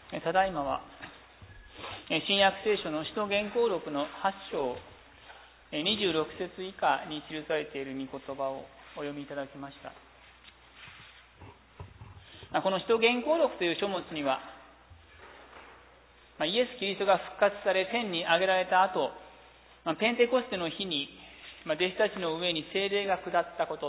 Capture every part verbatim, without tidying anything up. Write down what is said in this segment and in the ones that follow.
ただいまは新約聖書の使徒言行録のはち章にじゅうろく節以下に記されている御言葉をお読みいただきました。この使徒言行録という書物には、イエス・キリストが復活され天に上げられた後、ペンテコステの日に弟子たちの上に聖霊が下ったこと、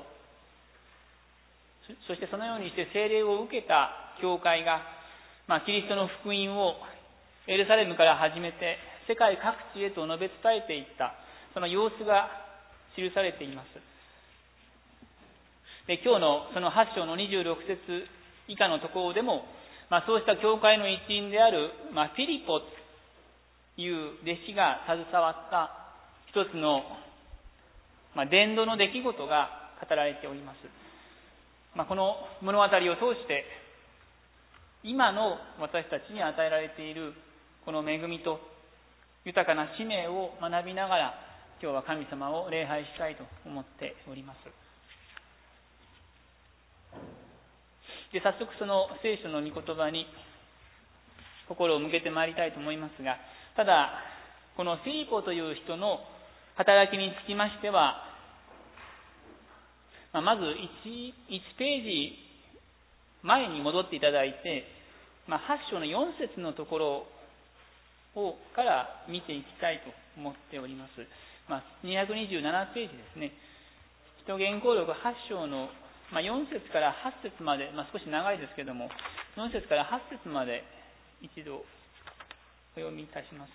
そしてそのようにして聖霊を受けた教会が、キリストの福音をエルサレムから始めて世界各地へと述べ伝えていった、その様子が記されています。で、今日のそのはち章のにじゅうろく節以下のところでも、まあ、そうした教会の一員である、まあ、フィリポという弟子が携わった一つの、まあ、伝道の出来事が語られております。まあ、この物語を通して今の私たちに与えられているこの恵みと豊かな使命を学びながら、今日は神様を礼拝したいと思っております。で、早速その聖書の御言葉に心を向けてまいりたいと思いますが、ただこのフィリポという人の働きにつきましては、まず 1, 1ページ前に戻っていただいて、まあ、はち章のよん節のところをから見ていきたいと思っております。まあ、にひゃくにじゅうななページですね。使徒言行録はち章のまあ、よん節からはち節まで、まあ、少し長いですけども、よん節からはち節まで一度お読みいたします。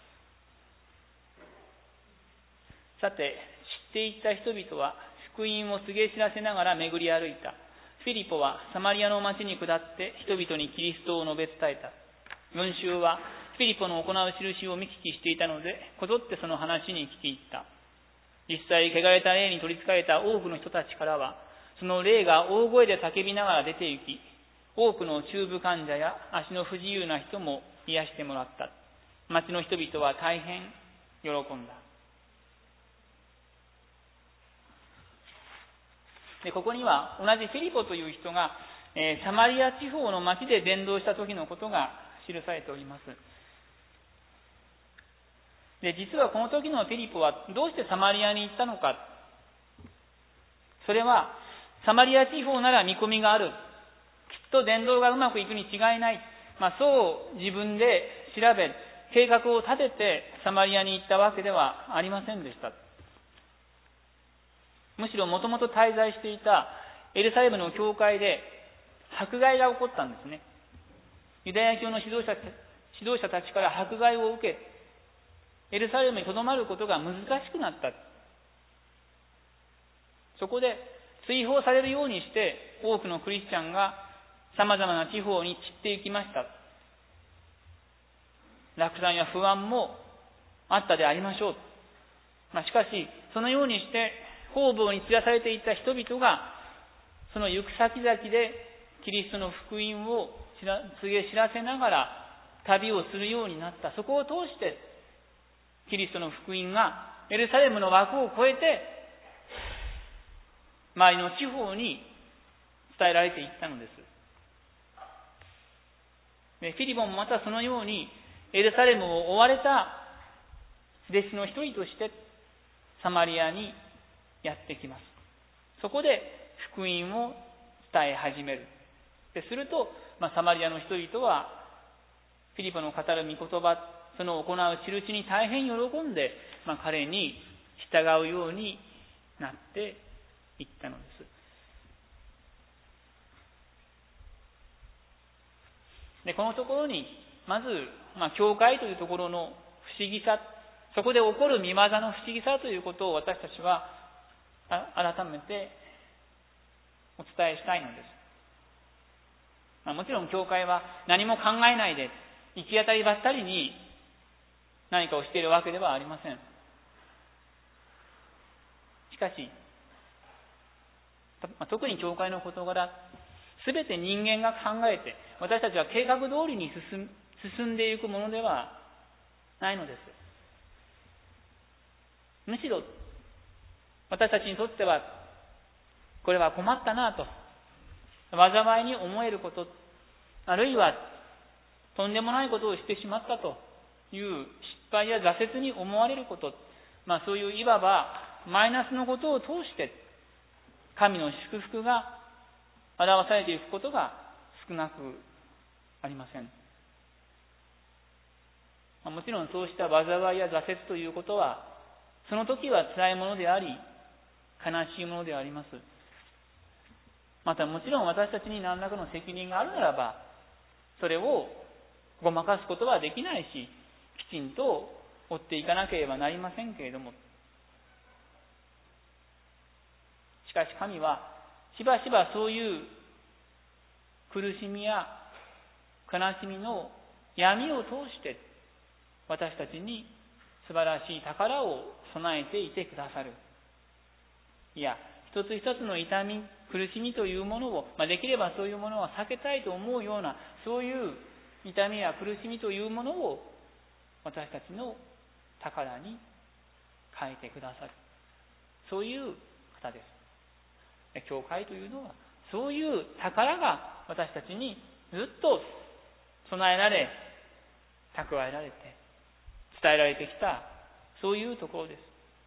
さて、知っていった人々は福音を告げ知らせながら巡り歩いた。フィリポはサマリアの町に下って人々にキリストを述べ伝えた。群衆はフィリポの行う印を見聞きしていたので、こぞってその話に聞き入った。実際、汚れた霊に取り憑かれた多くの人たちからは、その霊が大声で叫びながら出て行き、多くの中部患者や足の不自由な人も癒してもらった。町の人々は大変喜んだ。で、ここには同じフィリポという人が、えー、サマリア地方の町で伝道した時のことが記されております。で、実はこの時のフィリポはどうしてサマリアに行ったのか。それはサマリア地方なら見込みがある。きっと伝道がうまくいくに違いない。まあ、そう自分で調べ、計画を立ててサマリアに行ったわけではありませんでした。むしろもともと滞在していたエルサレムの教会で迫害が起こったんですね。ユダヤ教の指導者、指導者たちから迫害を受け、エルサレムに留まることが難しくなった。そこで追放されるようにして多くのクリスチャンがさまざまな地方に散っていきました。落胆や不安もあったでありましょう。まあ、しかしそのようにして方々に散らされていった人々がその行く先々でキリストの福音を告げ知らせながら旅をするようになった。そこを通してキリストの福音がエルサレムの枠を越えて周りの地方に伝えられていったのです。で、フィリポもまたそのようにエルサレムを追われた弟子の一人としてサマリアにやってきます。そこで福音を伝え始める。ですると、まあ、サマリアの人々はフィリポの語る御言葉、その行う印に大変喜んで、まあ、彼に従うようになって言ったのです。で、このところにまず、まあ、教会というところの不思議さ、そこで起こる御業の不思議さということを私たちは改めてお伝えしたいのです。まあ、もちろん教会は何も考えないで行き当たりばったりに何かをしているわけではありません。しかし特に教会の事柄、すべて人間が考えて、私たちは計画通りに進進んでいくものではないのです。むしろ私たちにとってはこれは困ったなと災いに思えること、あるいはとんでもないことをしてしまったという失敗や挫折に思われること、まあそういういわばマイナスのことを通して神の祝福が表されていくことが少なくありません。もちろんそうした災いや挫折ということはその時は辛いものであり悲しいものであります。またもちろん私たちに何らかの責任があるならばそれをごまかすことはできないしきちんと追っていかなければなりませんけれども、しかし神はしばしばそういう苦しみや悲しみの闇を通して私たちに素晴らしい宝を備えていてくださる。いや、一つ一つの痛み、苦しみというものを、まあ、できればそういうものは避けたいと思うような、そういう痛みや苦しみというものを私たちの宝に変えてくださる。そういう方です。教会というのは、そういう宝が私たちにずっと備えられ、蓄えられて、伝えられてきた、そういうところです。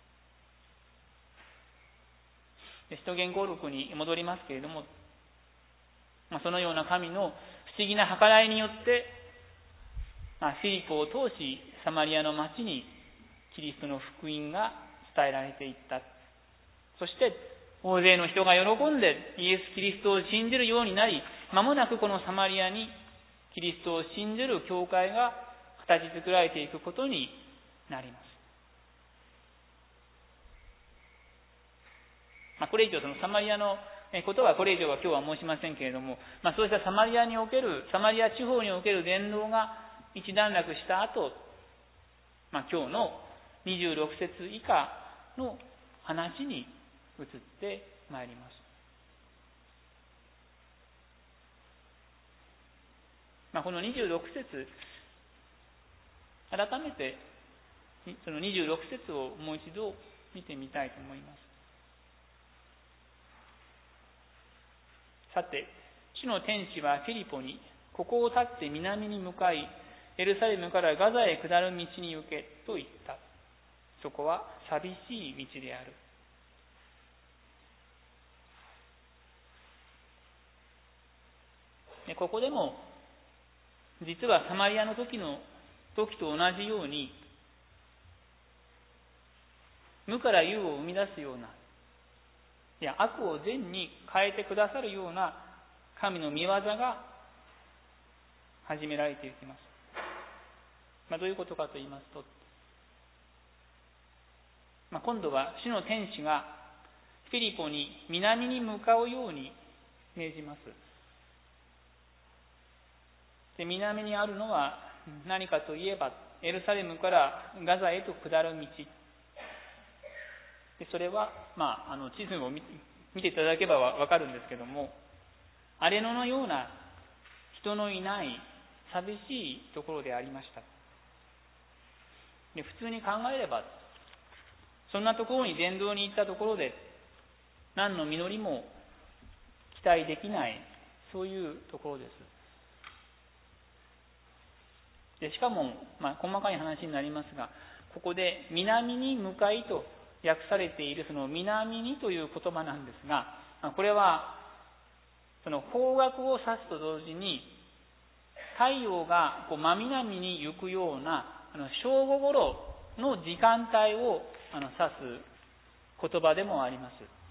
使徒言行録に戻りますけれども、まあ、そのような神の不思議な計らいによって、まあ、フィリポを通しサマリアの町にキリストの福音が伝えられていった。そして大勢の人が喜んでイエス・キリストを信じるようになり、間もなくこのサマリアにキリストを信じる教会が形作られていくことになります。まあ、これ以上そのサマリアのことはこれ以上は今日は申しませんけれども、まあ、そうしたサマリアにおけるサマリア地方における伝道が一段落した後、まあ、今日のにじゅうろく節以下の話に移ってまいります。まあ、このにじゅうろく節、改めてそのにじゅうろく節をもう一度見てみたいと思います。さて、主の天使はフィリポに、ここを立って南に向かい、エルサレムからガザへ下る道に行けと言った。そこは寂しい道である。でここでも実はサマリアの時の時と同じように、無から有を生み出すような、いや悪を善に変えてくださるような神の御業が始められていきます。まあ、どういうことかと言いますと、まあ、今度は主の天使がフィリポに南に向かうように命じます。で、南にあるのは何かといえば、エルサレムからガザへと下る道。でそれは、まあ、あの地図を見て、見ていただけばわかるんですけども、荒れ野のような人のいない寂しいところでありました。で普通に考えれば、そんなところに伝道に行ったところで何の実りも期待できない、そういうところです。でしかも、まあ、細かい話になりますが、ここで南に向かいと訳されているその南にという言葉なんですが、これはその方角を指すと同時に、太陽がこう真南に行くようなあの正午頃の時間帯をあの指す言葉でもあります。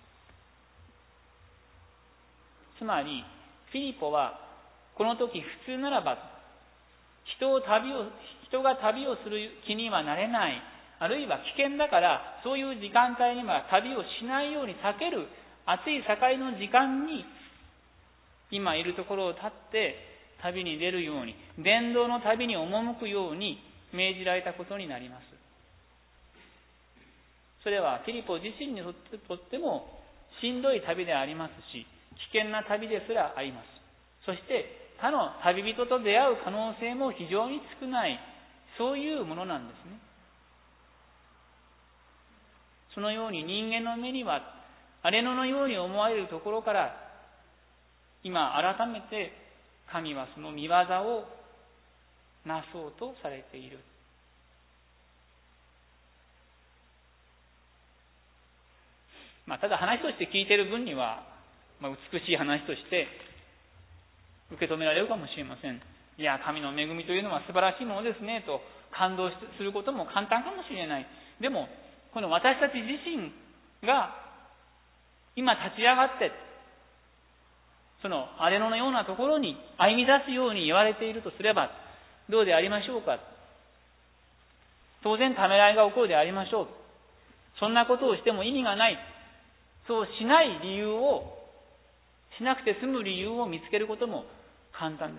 つまりフィリポはこの時普通ならば人を旅を人が旅をする気にはなれない、あるいは危険だからそういう時間帯には旅をしないように避ける暑い盛りの時間に今いるところを立って旅に出るように、伝道の旅に赴くように命じられたことになります。それはフィリポ自身にとってもしんどい旅でありますし、危険な旅ですらあります。そして他の旅人と出会う可能性も非常に少ない、そういうものなんですね。そのように人間の目には荒れ野のように思われるところから、今改めて神はその御業をなそうとされている。まあ、ただ話として聞いている分には、まあ、美しい話として受け止められるかもしれません。いや、神の恵みというのは素晴らしいものですねと感動することも簡単かもしれない。でも、この私たち自身が今立ち上がって、その荒れ野のようなところに歩み出すように言われているとすれば、どうでありましょうか。当然ためらいが起こるでありましょう。そんなことをしても意味がない。そうしない理由を、しなくて済む理由を見つけることも簡単です。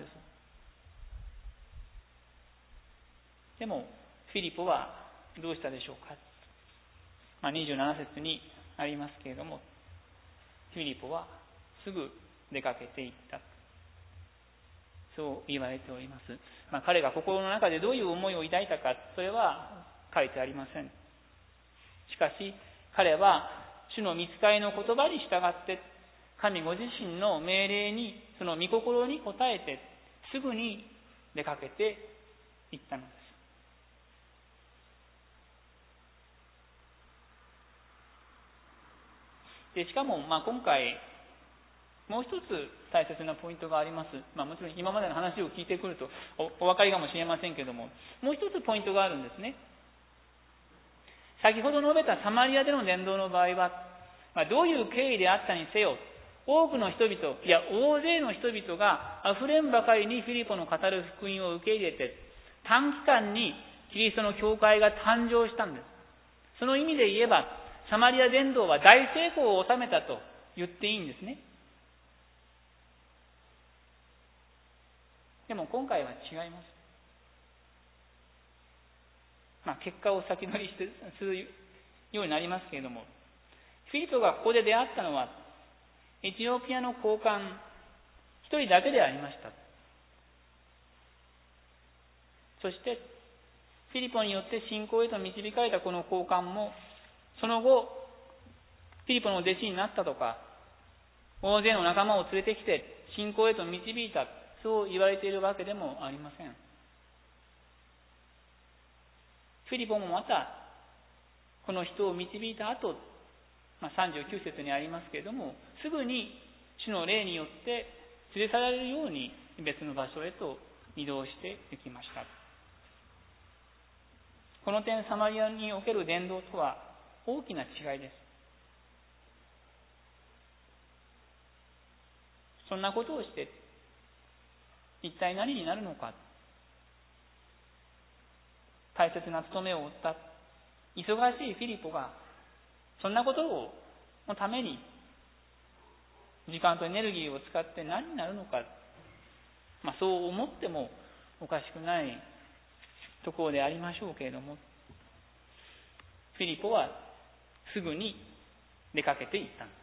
でも、フィリポはどうしたでしょうか。まあ、にじゅうなな節にありますけれども、フィリポはすぐ出かけていった。そう言われております。まあ、彼が心の中でどういう思いを抱いたか、それは書いてありません。しかし、彼は主の御使いの言葉に従って、神ご自身の命令に、その御心に応えて、すぐに出かけていったのです。でしかも、まあ、今回、もう一つ大切なポイントがあります。まあ、もちろん今までの話を聞いてくると お, お分かりかもしれませんけれども、もう一つポイントがあるんですね。先ほど述べたサマリアでの伝道の場合は、まあ、どういう経緯であったにせよ、多くの人々、いや大勢の人々があふれんばかりにフィリポの語る福音を受け入れて、短期間にキリストの教会が誕生したんです。その意味で言えば、サマリア伝道は大成功を収めたと言っていいんですね。でも今回は違います。まあ、結果を先取りしてするようになりますけれども、フィリポがここで出会ったのは、エチオピアの高官一人だけでありました。そして、フィリポによって信仰へと導かれたこの高官も、その後、フィリポの弟子になったとか、大勢の仲間を連れてきて信仰へと導いた、そう言われているわけでもありません。フィリポもまた、この人を導いた後、まあ、さんじゅうきゅう節にありますけれども、すぐに主の霊によって連れ去られるように別の場所へと移動していきました。この点、サマリアにおける伝道とは大きな違いです。そんなことをして一体何になるのか。大切な務めを負った忙しいフィリポがそんなことをのために時間とエネルギーを使って何になるのか、まあ、そう思ってもおかしくないところでありましょうけれども、フィリポはすぐに出かけていったんです。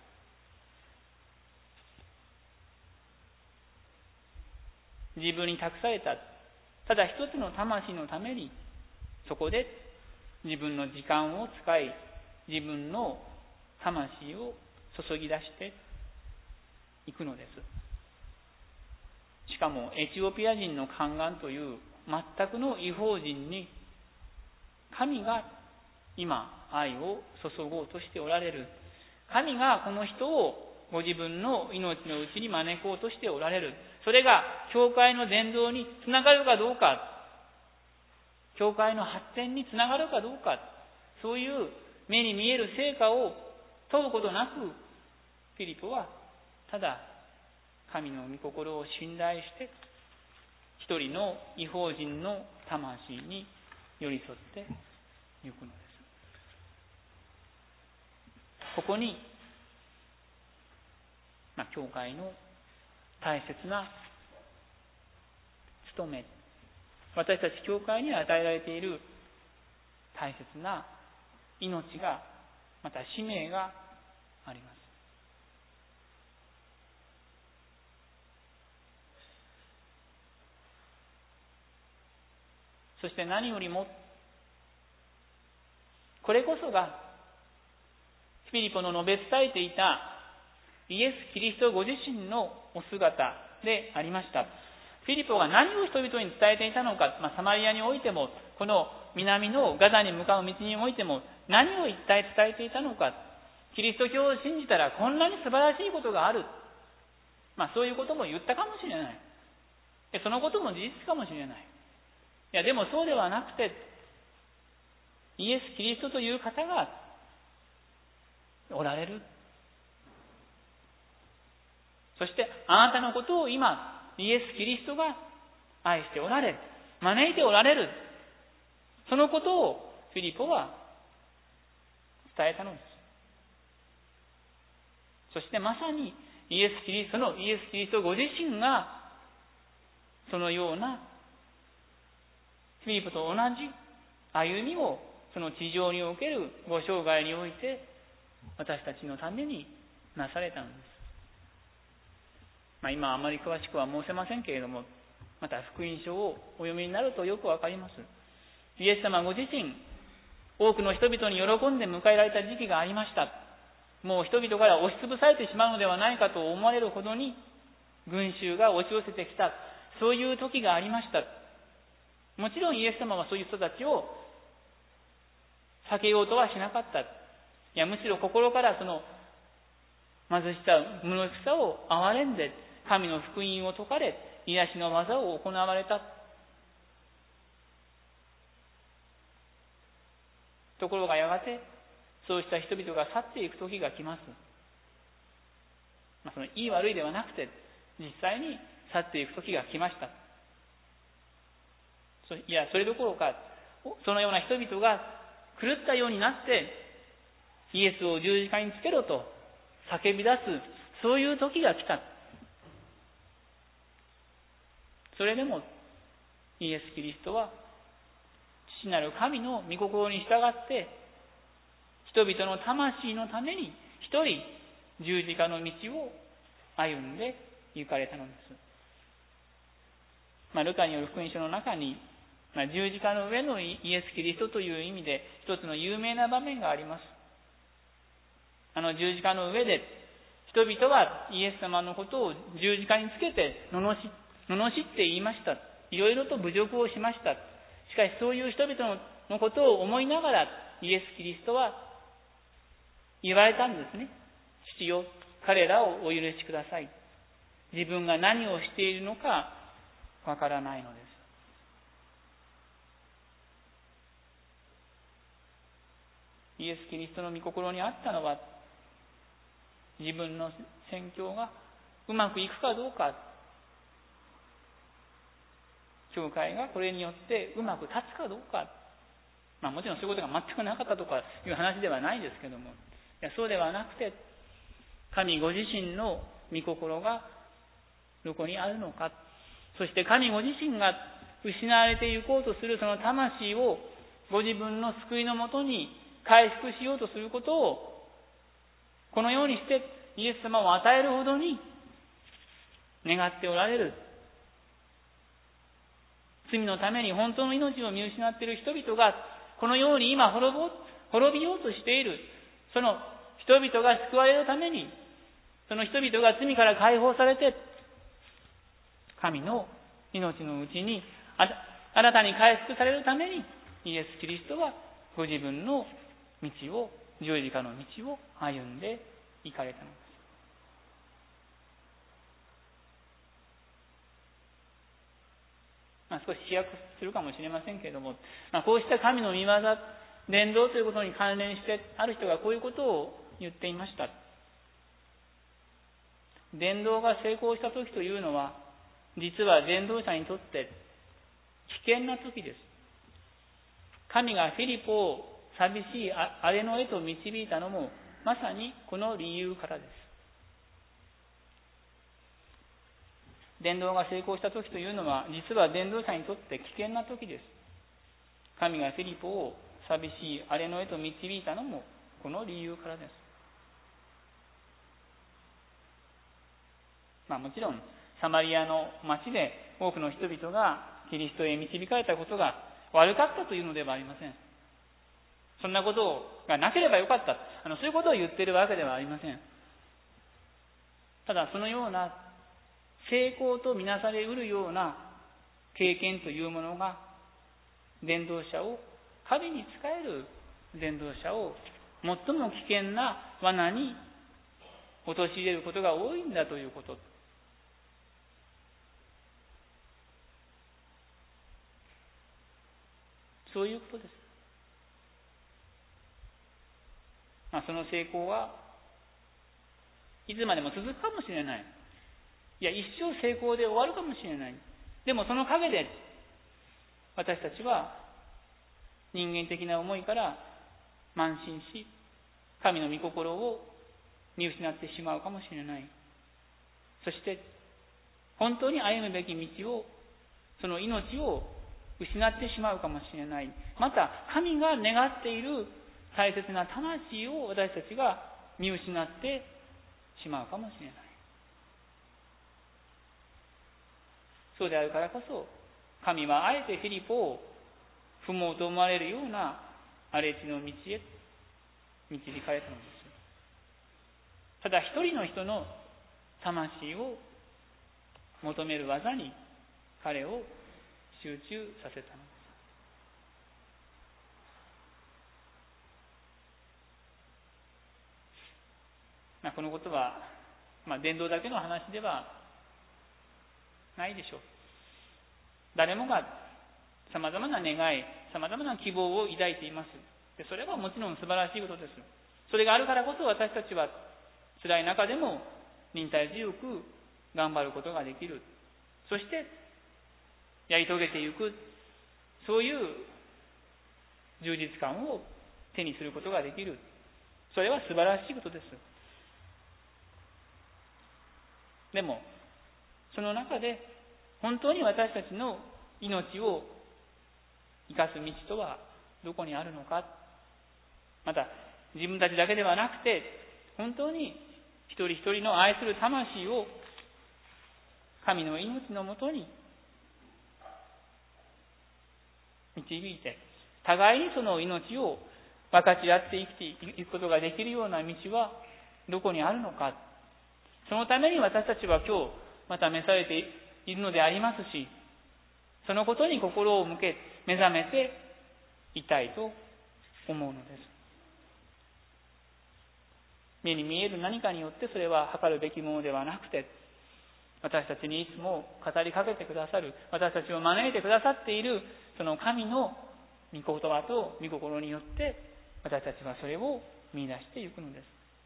自分に託されたただ一つの魂のために、そこで自分の時間を使い、自分の魂を注ぎ出していくのです。しかもエチオピア人の宦官という全くの異邦人に、神が今愛を注ごうとしておられる。神がこの人をご自分の命のうちに招こうとしておられる。それが教会の伝道につながるかどうか、教会の発展につながるかどうか、そういう目に見える成果を問うことなく、フィリポはただ神の御心を信頼して一人の異邦人の魂に寄り添っていくのです。ここに、まあ、教会の大切な務め、私たち教会に与えられている大切な命が、また使命があります。そして何よりも、これこそがフィリポの述べ伝えていたイエス・キリストご自身のお姿でありました。 フィリポが何を人々に伝えていたのか、まあ、サマリアにおいても、この南のガザに向かう道においても、何を一体伝えていたのか、キリスト教を信じたらこんなに素晴らしいことがある。まあそういうことも言ったかもしれない。そのことも事実かもしれない。いやでもそうではなくて、イエス・キリストという方がおられる。そしてあなたのことを今、イエス・キリストが愛しておられる。招いておられる。そのことをフィリポは伝えたのです。そしてまさにイエス・キリストのイエス・キリストご自身がそのようなフィリポと同じ歩みをその地上におけるご生涯において私たちのためになされたのです。まあ、今あまり詳しくは申せませんけれども、また福音書をお読みになるとよくわかります。イエス様ご自身、多くの人々に喜んで迎えられた時期がありました。もう人々から押しつぶされてしまうのではないかと思われるほどに群衆が押し寄せてきた、そういう時がありました。もちろんイエス様はそういう人たちを避けようとはしなかった。いや、むしろ心からその貧しさ、無能さを憐れんで、神の福音を説かれ、癒しの技を行われた。ところがやがて、そうした人々が去っていく時が来ます。まあ、そのいい悪いではなくて、実際に去っていく時が来ました。いや、それどころか、そのような人々が狂ったようになって、イエスを十字架につけろと叫び出す、そういう時が来た。それでも、イエス・キリストは、父なる神の御心に従って、人々の魂のために一人十字架の道を歩んで行かれたのです。まあ、ルカによる福音書の中に、まあ、十字架の上のイエス・キリストという意味で一つの有名な場面があります。あの十字架の上で人々はイエス様のことを十字架につけて罵し、罵って言いました。いろいろと侮辱をしました。しかしそういう人々のことを思いながらイエス・キリストは言われたんですね。父よ、彼らをお許しください。自分が何をしているのかわからないのです。イエス・キリストの御心にあったのは、自分の宣教がうまくいくかどうか、教会がこれによってうまく立つかどうか、まあもちろんそういうことが全くなかったとかいう話ではないですけども、いやそうではなくて、神ご自身の御心がどこにあるのか、そして神ご自身が失われていこうとするその魂をご自分の救いのもとに回復しようとすることを、このようにしてイエス様を与えるほどに願っておられる。罪のために本当の命を見失っている人々が、このように今滅ぼ、滅びようとしている、その人々が救われるために、その人々が罪から解放されて、神の命のうちに新たに回復されるために、イエス・キリストはご自分の道を、十字架の道を歩んで行かれたのです。まあ、少し飛躍するかもしれませんけれども、まあ、こうした神の御業、伝道ということに関連して、ある人がこういうことを言っていました。伝道が成功した時というのは、実は伝道者にとって危険な時です。神がフィリポを寂しい荒れ野へと導いたのも、まさにこの理由からです。伝道が成功した時というのは、実は伝道者にとって危険な時です。神がフィリポを寂しい荒れ野へと導いたのも、この理由からです。まあもちろん、サマリアの町で多くの人々がキリストへ導かれたことが悪かったというのではありません。そんなことがなければよかった。あのそういうことを言っているわけではありません。ただそのような成功とみなされうるような経験というものが、伝道者を、神に仕える伝道者を最も危険な罠に陥れることが多いんだということ。そういうことです。まあ、その成功はいつまでも続くかもしれない。いや、一生成功で終わるかもしれない。でもその陰で私たちは人間的な思いから慢心し、神の御心を見失ってしまうかもしれない。そして本当に歩むべき道を、その命を失ってしまうかもしれない。また神が願っている大切な魂を私たちが見失ってしまうかもしれない。そうであるからこそ、神はあえてフィリポを踏もうと思われるような荒れ地の道へ導かれたのです。ただ一人の人の魂を求める技に彼を集中させたのです。まあ、このことは、まあ、伝道だけの話ではないでしょう。誰もがさまざまな願い、さまざまな希望を抱いています。で、それはもちろん素晴らしいことです。それがあるからこそ私たちは辛い中でも忍耐強く頑張ることができる。そしてやり遂げていく、そういう充実感を手にすることができる。それは素晴らしいことです。でもその中で本当に私たちの命を生かす道とはどこにあるのか。また自分たちだけではなくて、本当に一人一人の愛する魂を神の命のもとに導いて、互いにその命を分かち合って生きていくことができるような道はどこにあるのか。そのために私たちは今日また召されているのでありますし、そのことに心を向け目覚めていたいと思うのです。目に見える何かによってそれは測るべきものではなくて、私たちにいつも語りかけてくださる、私たちを招いてくださっているその神の御言葉と御心によって私たちはそれを見出していくのです。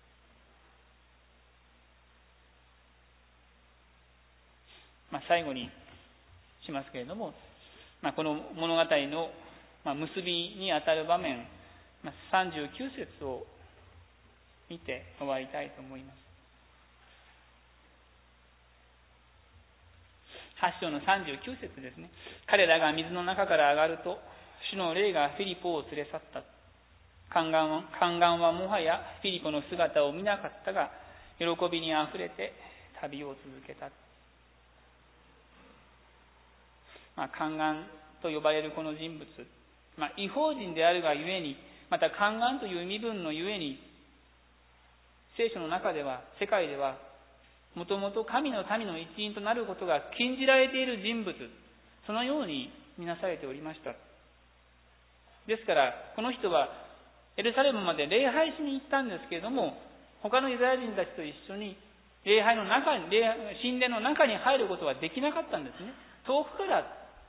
まあ、最後にしますけれども、まあ、この物語の結びにあたる場面、さんじゅうきゅう節を見て終わりたいと思います。はち章のさんじゅうきゅう節ですね。彼らが水の中から上がると、主の霊がフィリポを連れ去った。宦官は、宦官はもはやフィリポの姿を見なかったが、喜びにあふれて旅を続けた。まあ、宦官と呼ばれるこの人物、まあ、異邦人であるがゆえに、また宦官という身分のゆえに、聖書の中では、世界では、もともと神の民の一員となることが禁じられている人物、そのように見なされておりました。ですから、この人はエルサレムまで礼拝しに行ったんですけれども、他のユダヤ人たちと一緒に礼拝の中に、神殿の中に入ることはできなかったんですね。遠くから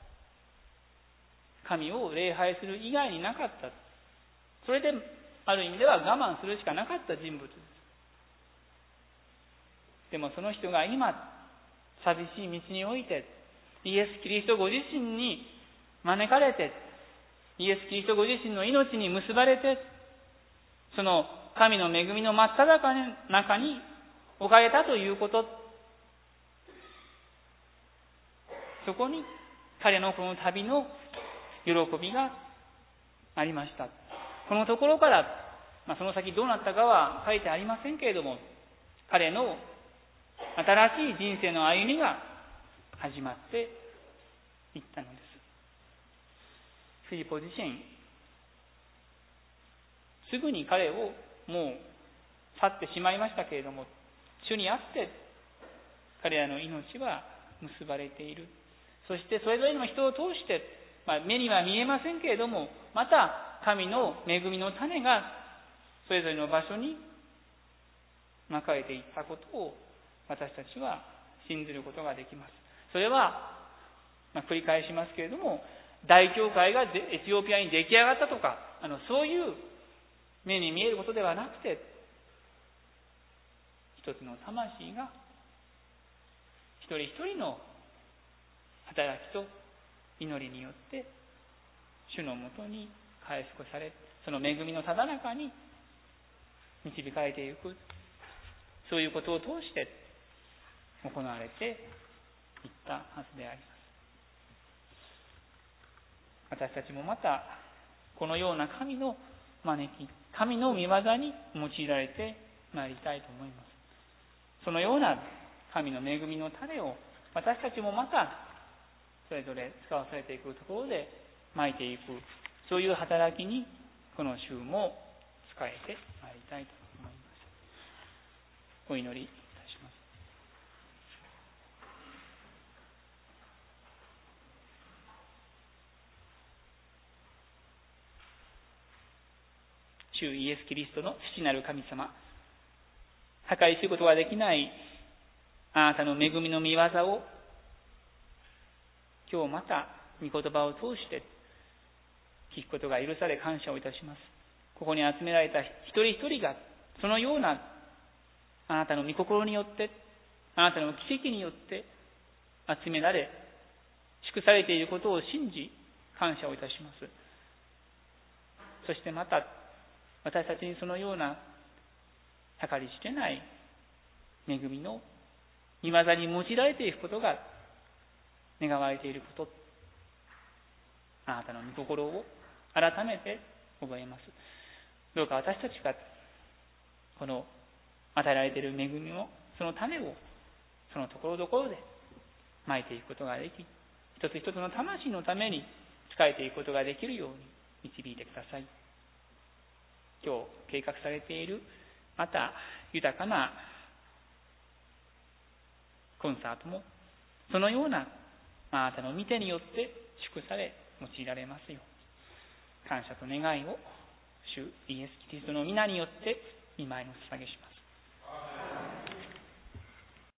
神を礼拝する以外になかった。それである意味では我慢するしかなかった人物です。でもその人が今寂しい道において、イエス・キリストご自身に招かれて、イエス・キリストご自身の命に結ばれて、その神の恵みの真っ只中に置かれたということ、そこに彼のこの旅の喜びがありました。このところから、まあ、その先どうなったかは書いてありませんけれども、彼の新しい人生の歩みが始まっていったのです。フィリポ自身、すぐに彼をもう去ってしまいましたけれども、主にあって彼らの命は結ばれている。そしてそれぞれの人を通して、まあ、目には見えませんけれども、また神の恵みの種がそれぞれの場所にまかれていったことを私たちは信じることができます。それは、まあ、繰り返しますけれども、大教会がエチオピアに出来上がったとか、あのそういう目に見えることではなくて、一つの魂が一人一人の働きと祈りによって主のもとに回復され、その恵みのただ中に導かれていく、そういうことを通して行われていったはずであります。私たちもまたこのような神の招き、神の御業に用いられてまいりたいと思います。そのような神の恵みの種を私たちもまたそれぞれ使わされていくところでまいていく、そういう働きにこの週も使えてまいりたいと思います。お祈りいたします。主イエス・キリストの父なる神様、破壊することができないあなたの恵みの御業を今日また御言葉を通して聞くことが許され感謝をいたします。ここに集められた一人一人がそのようなあなたの御心によって、あなたの奇跡によって集められ祝されていることを信じ感謝をいたします。そしてまた私たちにそのような計り知れない恵みの御業に用いられていくことが願われていること、あなたの御心を改めて覚えます。どうか私たちがこの与えられている恵みのその種をそのところどころでまいていくことができ、一つ一つの魂のために仕えていくことができるように導いてください。今日計画されているまた豊かなコンサートもそのようなあなたの御手によって祝され用いられますよう感謝と願いを主イエス・キリストの皆によって御前にお捧げします。